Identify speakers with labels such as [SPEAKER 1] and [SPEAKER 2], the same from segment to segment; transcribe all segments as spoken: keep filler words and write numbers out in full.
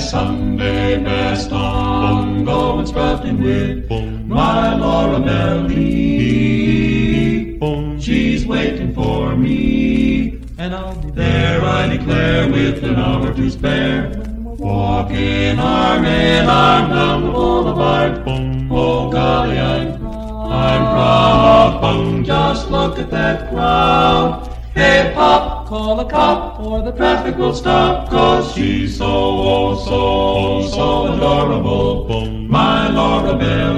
[SPEAKER 1] Sunday best on, going strutting with my Laura Melly. She's waiting for me, and I'll be there, I declare, with an hour to spare. Walking arm in arm down the boulevard. Oh golly, I'm, I'm proud. Bung, just look at that crowd. Hey Pop, call a cop or the traffic will stop, 'cause she's so, oh, so, so adorable. My Laura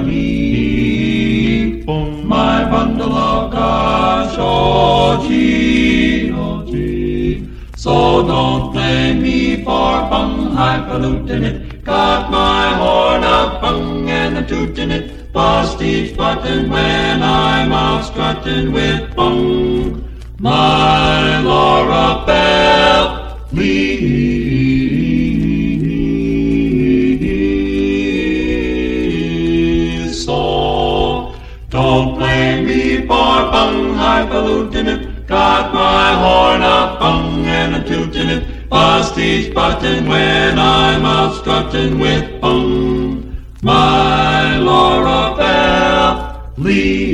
[SPEAKER 1] Melly, my bundle of gosh, oh gee, oh gee. So don't blame me for bung, highfalutin' it. Got my horn out, bung, and I'm tootin' it. Bust each button when I'm out strutting with bung. My Laura Belly. So don't blame me for bung, highfalutin' it. Got my horn out, bung, and I'm tootin' it. Bust each button when I'm out strutting with bung. My Laura Belly.